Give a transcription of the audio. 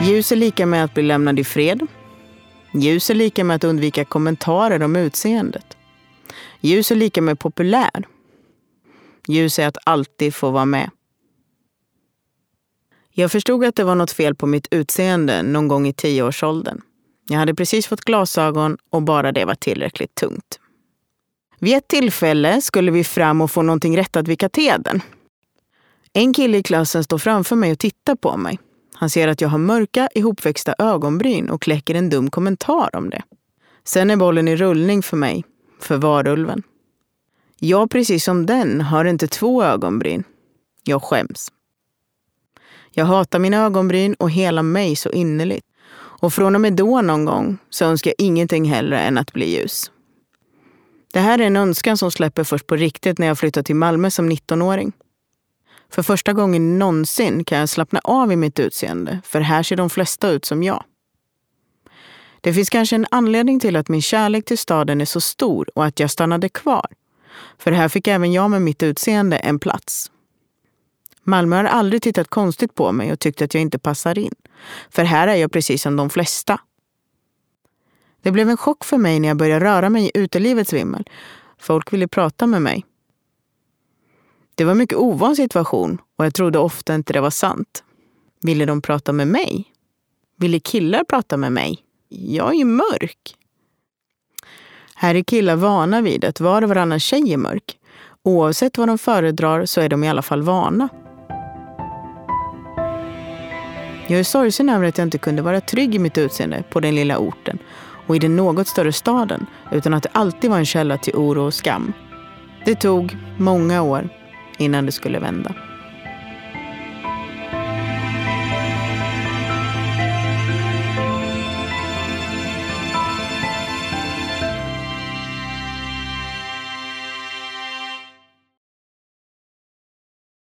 Ljus är lika med att bli lämnad i fred. Ljus är lika med att undvika kommentarer om utseendet. Ljus är lika med populär. Ljus är att alltid få vara med. Jag förstod att det var något fel på mitt utseende någon gång i 10-årsåldern. Jag hade precis fått glasögon och bara det var tillräckligt tungt. Vid ett tillfälle skulle vi fram och få någonting rättat vid katedern. En kille i klassen står framför mig och tittar på mig. Han ser att jag har mörka, ihopväxta ögonbryn och kläcker en dum kommentar om det. Sen är bollen i rullning för mig, för varulven. Jag, precis som den, har inte 2 ögonbryn. Jag skäms. Jag hatar mina ögonbryn och hela mig så innerligt. Och från och med då någon gång så önskar jag ingenting hellre än att bli ljus. Det här är en önskan som släpper först på riktigt när jag flyttar till Malmö som 19-åring. För första gången någonsin kan jag slappna av i mitt utseende, för här ser de flesta ut som jag. Det finns kanske en anledning till att min kärlek till staden är så stor och att jag stannade kvar. För här fick även jag med mitt utseende en plats. Malmö har aldrig tittat konstigt på mig och tyckt att jag inte passar in. För här är jag precis som de flesta. Det blev en chock för mig när jag började röra mig i utelivets vimmel. Folk ville prata med mig. Det var en mycket ovan situation och jag trodde ofta inte det var sant. Ville de prata med mig? Ville killar prata med mig? Jag är ju mörk. Här är killar vana vid att var och varannan tjej är mörk. Oavsett vad de föredrar så är de i alla fall vana. Jag är sorgsen över att jag inte kunde vara trygg i mitt utseende på den lilla orten och i den något större staden, utan att det alltid var en källa till oro och skam. Det tog många år innan det skulle vända.